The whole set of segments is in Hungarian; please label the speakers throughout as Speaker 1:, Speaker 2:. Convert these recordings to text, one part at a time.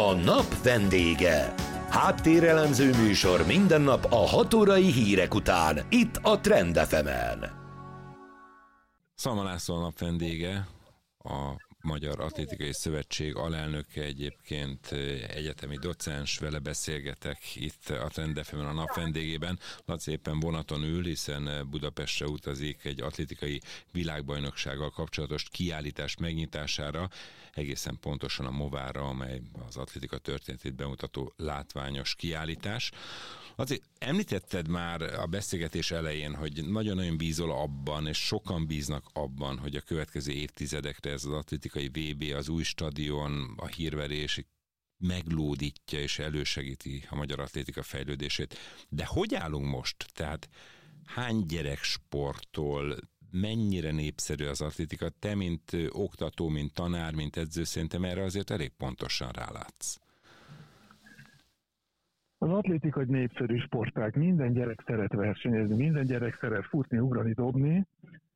Speaker 1: A nap vendége. Háttérelemző műsor minden nap a 6 órai hírek után, itt a Trend FM-en.
Speaker 2: Szalma László a nap vendége, a Magyar Atlétikai Szövetség alelnöke, egyébként egyetemi docens, vele beszélgetek itt a Trend FM-en a nap vendégében. Laci éppen vonaton ül, hiszen Budapestre utazik egy atlétikai világbajnoksággal kapcsolatos kiállítás megnyitására, egészen pontosan a Movára, amely az atlétika történetét bemutató látványos kiállítás. Azért említetted már a beszélgetés elején, hogy nagyon-nagyon bízol abban, és sokan bíznak abban, hogy a következő évtizedekre ez az atlétikai VB, az új stadion, a hírverés meglódítja és elősegíti a magyar atlétika fejlődését. De hogy állunk most? Tehát hány gyerek sportol, mennyire népszerű az atlétika? Te, mint oktató, mint tanár, mint edző, szerintem erre azért elég pontosan rálátsz.
Speaker 3: Az atlétika egy népszerű sportág, minden gyerek szeret versenyezni, minden gyerek szeret futni, ugrani, dobni,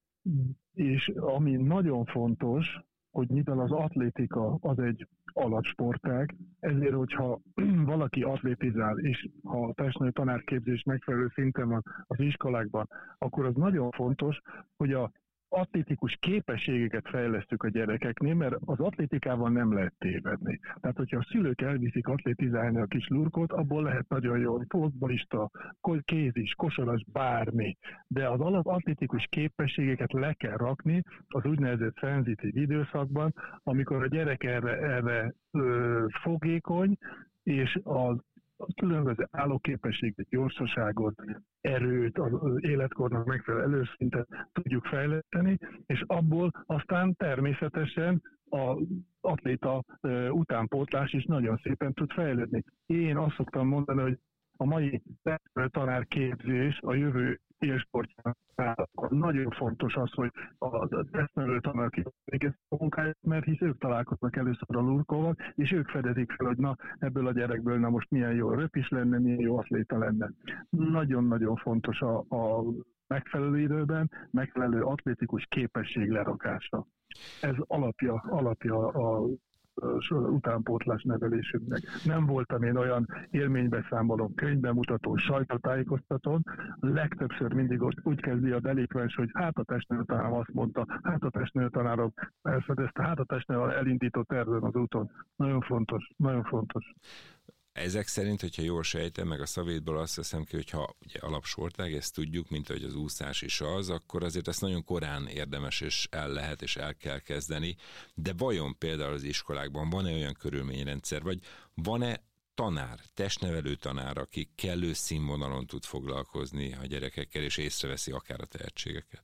Speaker 3: és ami nagyon fontos, hogy mivel az atlétika az egy alapsportág, ezért, hogyha valaki atlétizál, és ha a testnevelő tanárképzés megfelelő szinten van az iskolákban, akkor az nagyon fontos, hogy a atlétikus képességeket fejlesztük a gyerekeknél, mert az atlétikával nem lehet tévedni. Tehát, hogyha a szülők elviszik atlétizálni a kis lurkot, abból lehet nagyon jó fotballista, kézis, kosaras, bármi. De az atlétikus képességeket le kell rakni az úgynevezett szenzitív időszakban, amikor a gyerek erre fogékony, és az különböző állóképességet, gyorsaságot, erőt, az életkornak megfelelő előszintet tudjuk fejleszteni, és abból aztán természetesen az atléta utánpótlás is nagyon szépen tud fejlődni. Én azt szoktam mondani, hogy a mai tanárképzés a jövő élsportjának nagyon fontos az, hogy a tesztnevelő tanár végez a munkáját, mert hisz ők találkoznak először a lurkolval, és ők fedezik fel, hogy na, ebből a gyerekből na most milyen jó röpis lenne, milyen jó atléta lenne. Nagyon-nagyon fontos a megfelelő időben megfelelő atlétikus képesség lerakása. Ez alapja a utánpótlás nevelésünknek. Nem voltam én olyan élménybeszámoló, könyvbemutató, sajtótájékoztatón, legtöbbször mindig úgy kezdi a delikvens, hogy hát a testnevelő tanárom azt mondta, hát a testnevelő tanárom elfedezte, hát a testnevelő elindított ezen az úton. Nagyon fontos, nagyon fontos.
Speaker 2: Ezek szerint, hogyha jól sejtem, meg a szavédból azt veszem ki, hogyha ugye alapsportág, ezt tudjuk, mint ahogy az úszás is az, akkor azért ezt nagyon korán érdemes és el lehet és el kell kezdeni. De vajon például az iskolákban van-e olyan körülményrendszer, vagy van-e tanár, testnevelő tanár, aki kellő színvonalon tud foglalkozni a gyerekekkel, és észreveszi akár a tehetségeket?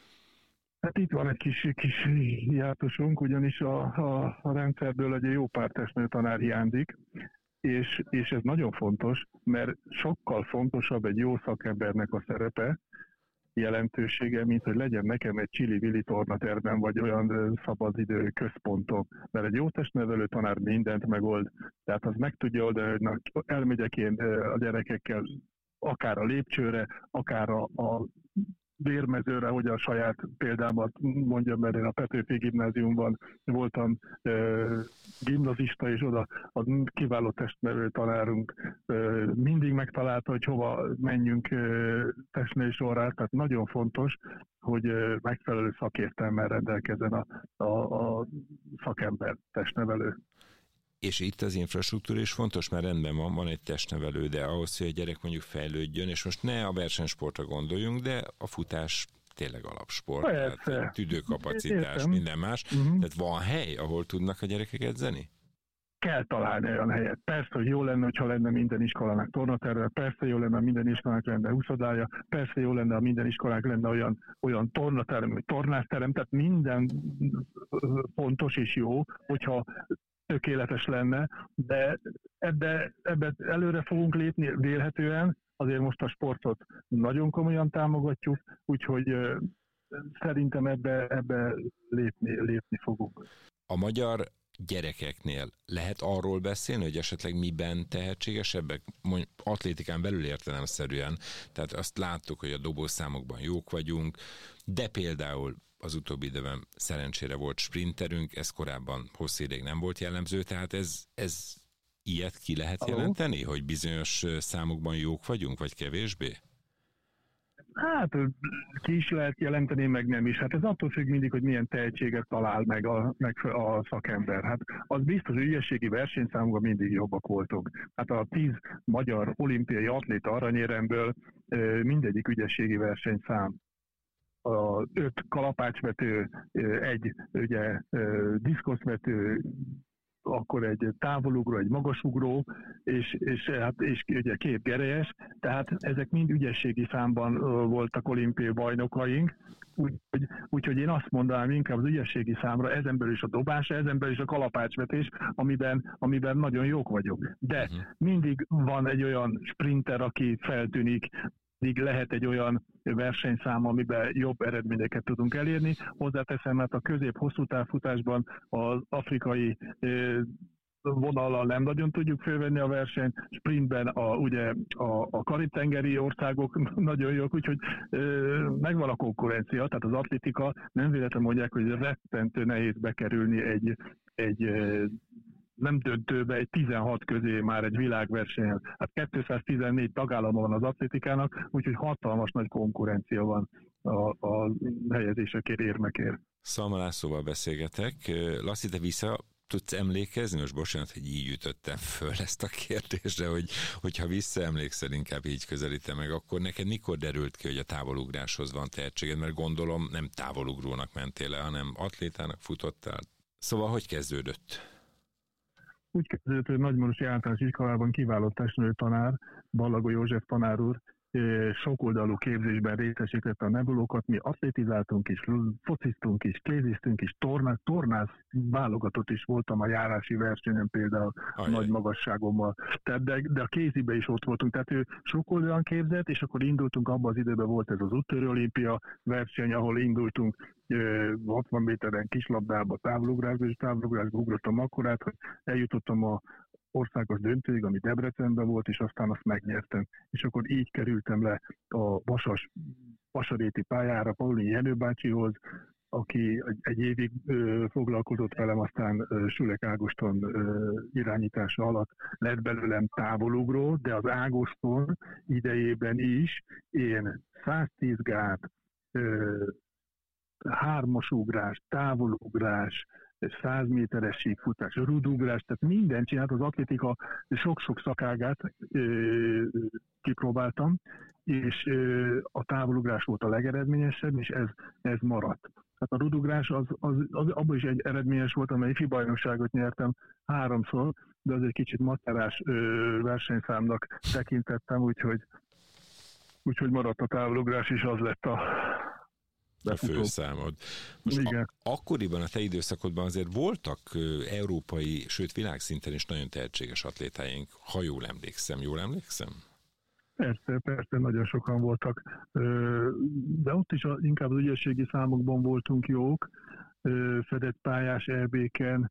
Speaker 3: Hát itt van egy kis hiátusunk, ugyanis a rendszerből egy jó pár testnevelő tanár hiányzik, és ez nagyon fontos, mert sokkal fontosabb egy jó szakembernek a szerepe, jelentősége, mint hogy legyen nekem egy csili-vili tornaterben, vagy olyan szabadidő központom. Mert egy jó testnevelő tanár mindent megold, tehát az meg tudja oldani, hogy na, elmegyek én a gyerekekkel akár a lépcsőre, akár a vérmezőre, hogy a saját példámat mondjam, mert én a Petőfi Gimnáziumban voltam gimnazista, és oda a kiváló testnevelő tanárunk mindig megtalálta, hogy hova menjünk testnevelés sorra, tehát nagyon fontos, hogy megfelelő szakértelemmel rendelkezzen a szakember, testnevelő.
Speaker 2: És itt az infrastruktúra is fontos, mert rendben van egy testnevelő, de ahhoz, hogy a gyerek mondjuk fejlődjön, és most ne a versenysportra gondoljunk, de a futás tényleg alapsport, tehát tüdőkapacitás, minden más. Tehát van hely, ahol tudnak a gyerekek edzeni?
Speaker 3: Kell találni olyan helyet. Persze, hogy jó lenne, hogyha lenne minden iskolának tornaterve, persze jó lenne, ha minden iskolának lenne úszodája, persze jó lenne, ha minden iskolának lenne olyan tornaterem, vagy tornászterem, tehát minden fontos és jó, hogyha tökéletes lenne, de ebbe előre fogunk lépni vélhetően, azért most a sportot nagyon komolyan támogatjuk, úgyhogy szerintem ebbe lépni fogunk.
Speaker 2: A magyar gyerekeknél lehet arról beszélni, hogy esetleg miben tehetségesebbek, mondjuk atlétikán belül értelemszerűen, tehát azt láttuk, hogy a dobószámokban jók vagyunk, de például az utóbbi időben szerencsére volt sprinterünk, ez korábban hosszú ideig nem volt jellemző, tehát ez Ilyet ki lehet jelenteni, hogy bizonyos számokban jók vagyunk, vagy kevésbé?
Speaker 3: Hát ki is lehet jelenteni, meg nem is. Hát ez attól függ mindig, hogy milyen tehetséget talál meg a szakember. Hát az biztos, hogy ügyességi versenyszámokban mindig jobbak voltunk. Hát a 10 magyar olimpiai atléta aranyéremből mindegyik ügyességi versenyszám. A 5 kalapácsvető, egy ugye diszkoszvető, akkor egy távolugró, egy magasugró, és ugye 2 gerelyes, tehát ezek mind ügyességi számban voltak olimpiai bajnokaink, úgyhogy én azt mondanám inkább az ügyességi számra, ezen belül is a dobás, ezen belül is a kalapácsvetés, amiben nagyon jók vagyok. De mindig van egy olyan sprinter, aki feltűnik, mindig lehet egy olyan versenyszám, amiben jobb eredményeket tudunk elérni. Hozzáteszem, mert a közép-hosszú távfutásban az afrikai vonallal nem nagyon tudjuk fölvenni a versenyt, sprintben ugye a karib-tengeri országok nagyon jók, úgyhogy megvan a konkurencia, tehát az atlétika, nem véletlenül mondják, hogy rettentő nehéz bekerülni egy nem döntőbe, egy 16 közé már egy világversenyen. Hát 214 tagállama van az atlétikának, úgyhogy hatalmas nagy konkurencia van a helyezésekért, érmekért.
Speaker 2: Szalma Lászlóval beszélgetek. Laci, te vissza tudsz emlékezni? Most bocsánat, hogy így ütöttem föl ezt a kérdést, de hogyha visszaemlékszel, inkább így közelítem meg, akkor neked mikor derült ki, hogy a távolugráshoz van tehetséged? Mert gondolom nem távolugrónak mentél el, hanem atlétának futottál. Szóval hogy kezdődött?
Speaker 3: Úgy kezdődött, hogy Nagymarosi Általános Iskolában kiváló testnevelő tanár, Ballagó József tanár úr sokoldalú képzésben részesítette a nebulókat, mi atlétizáltunk is, fociztunk is, kéziztünk is, tornász válogatott is voltam a járási versenyen például nagy magasságommal. De a kézibe is ott voltunk, tehát ő sokoldalúan képzett, és akkor indultunk, abban az időben volt ez az úttörő olimpia verseny, ahol indultunk 60 méteren kislabdába, távolugrásba ugrottam akkorát, hogy eljutottam a országos döntőig, ami Debrecenben volt, és aztán azt megnyertem. És akkor így kerültem le a Vasaréti pályára, Paulin Jenő bácsihoz, aki egy évig foglalkozott velem, aztán Sülek Ágoston irányítása alatt lett belőlem távolugró, de az Ágoston idejében is én 110 gát, 3-as távolugrás, 100 méteres síkfutás, rudugrás, tehát mindent csinált, az atlétika sok-sok szakágát kipróbáltam, és a távolugrás volt a legeredményesebb, és ez maradt. Tehát a rudugrás az abban is egy eredményes volt, amely bajnokságot nyertem 3-szor, de az egy kicsit macerás versenyszámnak tekintettem, úgyhogy maradt a távolugrás, és az lett a
Speaker 2: főszámod. Most akkoriban a te időszakodban azért voltak európai, sőt világszinten is nagyon tehetséges atlétáink, ha jól emlékszem. Jól emlékszem?
Speaker 3: Persze, nagyon sokan voltak. De ott is inkább az ügyességi számokban voltunk jók. Fedett pályás EB-ken,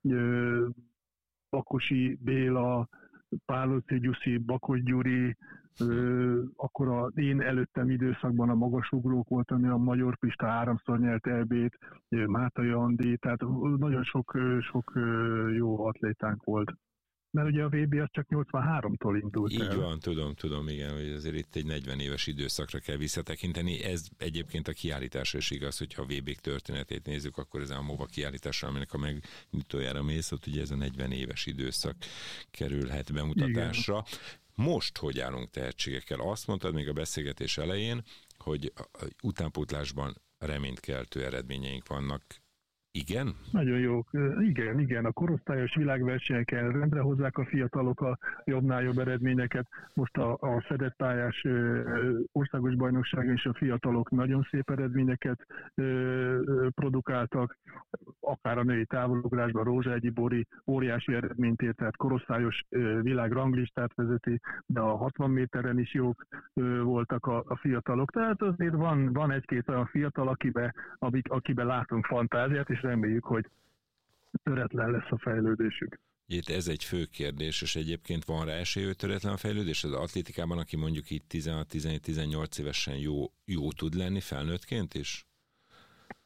Speaker 3: Bakosi Béla, Páloci Gyuszi, Bakos Gyuri, akkor én előttem időszakban a magasugrók volt, ami a Magyar Pista 3-szor nyert EB-t, Mátai Andi, tehát nagyon sok jó atlétánk volt. Mert ugye a VB az csak 83-tól indult el.
Speaker 2: Így van, tudom, igen, hogy azért itt egy 40 éves időszakra kell visszatekinteni. Ez egyébként a kiállításra is igaz, hogyha a VB-k történetét nézzük, akkor ez a MOVA kiállításra, aminek a megnyitójára mész, ott ugye ez a 40 éves időszak kerülhet bemutatásra. Igen. Most hogy állunk tehetségekkel? Azt mondtad még a beszélgetés elején, hogy utánpótlásban reménykeltő eredményeink vannak. Igen?
Speaker 3: Nagyon jók. Igen. A korosztályos világversenyeken rendre hozzák a fiatalok a jobbnál jobb eredményeket. Most a fedett pályás országos bajnokságon is a fiatalok nagyon szép eredményeket produkáltak. Akár a női távolugrásban Rózságyi Bori óriási eredményt ért, tehát korosztályos világranglistát vezeti, de a 60 méteren is jók voltak a fiatalok. Tehát azért van egy-két olyan fiatal, akiben látunk fantáziát, és reméljük, hogy töretlen lesz a fejlődésük.
Speaker 2: Itt ez egy fő kérdés, és egyébként van rá esély, hogy töretlen a fejlődés? Az atlétikában, aki mondjuk itt 16-17-18 évesen jó tud lenni felnőttként is?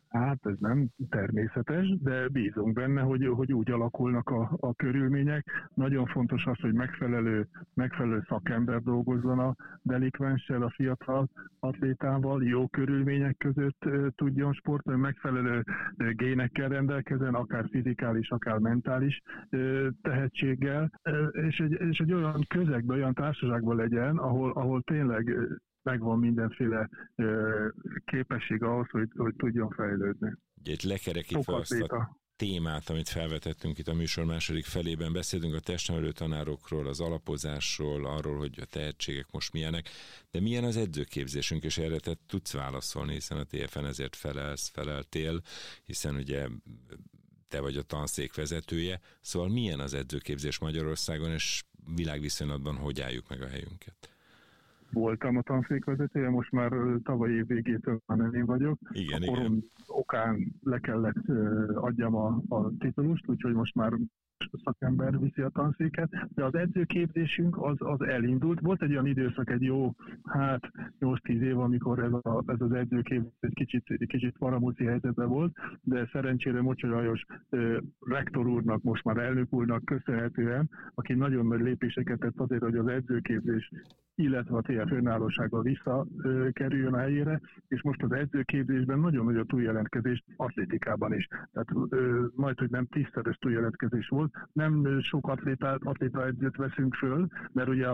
Speaker 3: Hát ez nem természetes, de bízunk benne, hogy úgy alakulnak a körülmények. Nagyon fontos az, hogy megfelelő szakember dolgozzon a delikvenssel, a fiatal atlétával, jó körülmények között tudjon sportolni, megfelelő génekkel rendelkezzen, akár fizikális, akár mentális tehetséggel, és egy olyan közegben, olyan társaságban legyen, ahol tényleg megvan mindenféle képesség ahhoz, hogy tudjon fejlődni.
Speaker 2: Ugye itt lekerekítve azt a témát, amit felvetettünk itt a műsor második felében, beszélünk a testnevelő tanárokról, az alapozásról, arról, hogy a tehetségek most milyenek, de milyen az edzőképzésünk, és erre te tudsz válaszolni, hiszen a TFN ezért feleltél, hiszen ugye te vagy a tanszék vezetője, szóval milyen az edzőképzés Magyarországon, és világviszonylatban hogy álljuk meg a helyünket?
Speaker 3: Voltam a tanszékvezetője, most már tavalyi év végétől már nem én vagyok.
Speaker 2: Igen,
Speaker 3: a korom okán le kellett adjam a titulust, úgyhogy most már szakember viszi a tanszéket, de az edzőképzésünk az elindult. Volt egy olyan időszak, egy jó, 8-10 év, amikor ez az edzőképzés egy kicsit faramúci helyzetben volt, de szerencsére Mocsoly Lajos rektor úrnak, most már elnök úrnak köszönhetően, aki nagyon nagy lépéseket tett azért, hogy az edzőképzés illetve a TF önállósággal visszakerüljön a helyére, és most az edzőképzésben nagyon nagy a túljelentkezés atlétikában is. Tehát majdhogy nem 10-szeres túljelentkezés volt. Nem sok atléta edzőt veszünk föl, mert ugye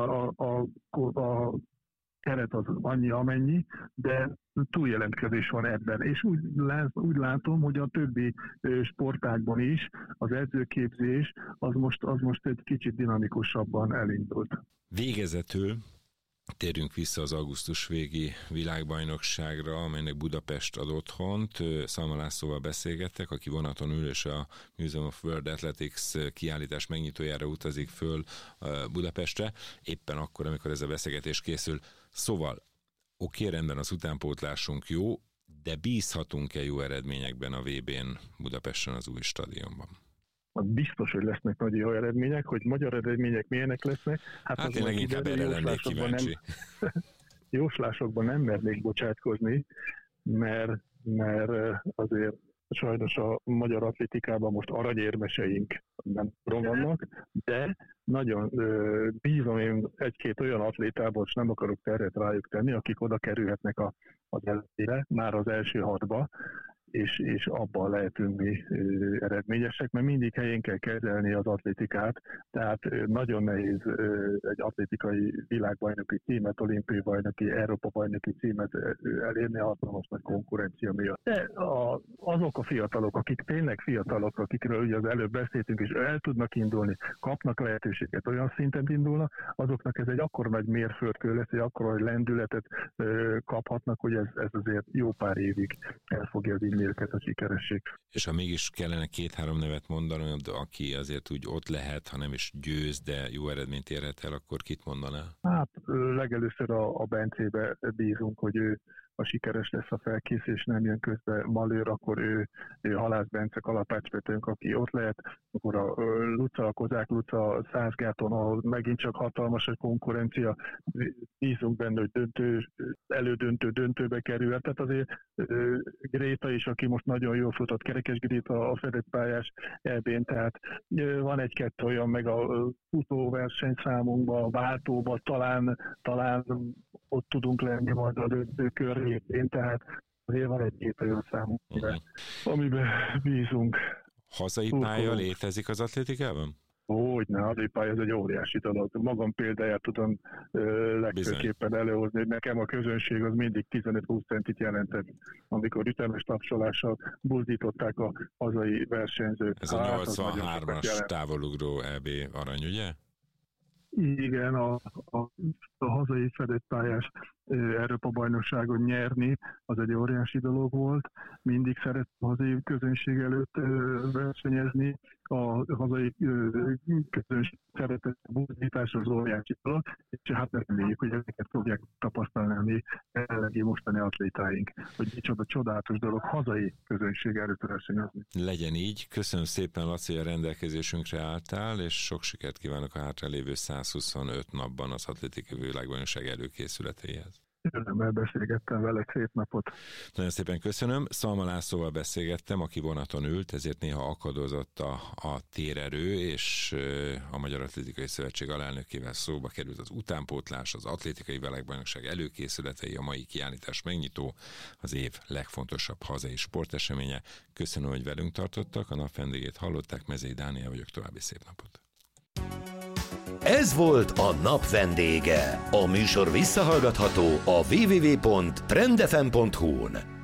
Speaker 3: a keret az annyi, amennyi, de túljelentkezés van ebben. És úgy látom, hogy a többi sportágban is az edzőképzés az most egy kicsit dinamikusabban elindult.
Speaker 2: Végezetül térjünk vissza az augusztus végi világbajnokságra, amelynek Budapest ad otthont. Szalma Lászlóval beszélgettek, aki vonaton ül, és a Museum of World Athletics kiállítás megnyitójára utazik föl Budapestre, éppen akkor, amikor ez a beszélgetés készül. Szóval, rendben, az utánpótlásunk jó, de bízhatunk-e jó eredményekben a VB-n Budapesten az új stadionban?
Speaker 3: Biztos, hogy lesznek nagy jó eredmények, hogy magyar eredmények milyenek lesznek.
Speaker 2: Hát én leginkább erre lennék kíváncsi.
Speaker 3: Jóslásokban nem mernék bocsátkozni, mert azért sajnos a magyar atlétikában most aranyérmeseink nem vannak, de nagyon bízom én egy-két olyan atlétában, és nem akarok terhet rájuk tenni, akik oda kerülhetnek az elejére, már az első 6-ba, és abban lehetünk mi eredményesek, mert mindig helyén kell kezelni az atlétikát, tehát nagyon nehéz egy atlétikai világbajnoki címet, olimpiai bajnoki, Európa bajnoki címet elérni a hatalmas nagy konkurencia miatt. De azok a fiatalok, akik tényleg fiatalok, akikről ugye az előbb beszéltünk, és el tudnak indulni, kapnak lehetőséget, olyan szinten indulnak, azoknak ez egy akkora nagy mérföldkő lesz, egy akkora nagy lendületet kaphatnak, hogy ez azért jó pár évig el fogja vinni őket a sikeresség.
Speaker 2: És ha mégis kellene 2-3 nevet mondani, aki azért úgy ott lehet, ha nem is győz, de jó eredményt érhet el, akkor kit mondanál?
Speaker 3: Hát legelőször a Bencébe bízunk, hogy ő a sikeres lesz a felkészülés, nem jön közbe Malőr, akkor ő Halász Bence, Kalapács Petőnk, aki ott lehet, akkor a Luca, a Kozák Luca, Szászgáton, ahol megint csak hatalmas a konkurencia, bízunk benne, hogy döntőbe kerül. Tehát azért Gréta is, aki most nagyon jól futott, Kerekes Gréta a fedett pályás EB-n, tehát van egy-kettő olyan, meg a futóverseny számunkban, a váltóban talán ott tudunk lenni majd a döntő környékén, tehát azért van egy-két olyan számunkban, amiben bízunk.
Speaker 2: Hazai pálya létezik az atlétikában?
Speaker 3: Hogyne, hazai pálya, ez egy óriási dolog. Magam példáját tudom legfőképpen előhozni, hogy nekem a közönség az mindig 15-20 centit jelentett, amikor ütemes tapsolással buzdították a hazai versenyzőt.
Speaker 2: Ez a 83-as távolugró EB arany, ugye?
Speaker 3: Igen, a hazai fedett pályás Európa-bajnokságon nyerni, az egy óriási dolog volt. Mindig szerettem a hazai közönség előtt versenyezni. A hazai közönség szeretett a buzdítás, az óriási dolog, és hát reméljük, hogy ezeket fogják tapasztalni a mi jelenlegi mostani atlétáink, hogy micsoda csodálatos dolog hazai közönség előtt versenyezni.
Speaker 2: Legyen így. Köszönöm szépen, Laci, a rendelkezésünkre álltál, és sok sikert kívánok a hátralévő 125 napban az atlétikai világbajnokság előkészületéhez.
Speaker 3: Örömmel beszélgettem vele, szép napot.
Speaker 2: Nagyon szépen köszönöm. Szalma Lászlóval beszélgettem, aki vonaton ült, ezért néha akadozott a térerő, és a Magyar Atlétikai Szövetség alelnökével szóba került az utánpótlás, az atlétikai világbajnokság előkészületei, a mai kiállítás megnyitó, az év legfontosabb hazai sporteseménye. Köszönöm, hogy velünk tartottak, a nap vendégét hallották, Mezei Dániel vagyok, további szép napot.
Speaker 1: Ez volt a nap vendége. A műsor visszahallgatható a www.trendfm.hu-n.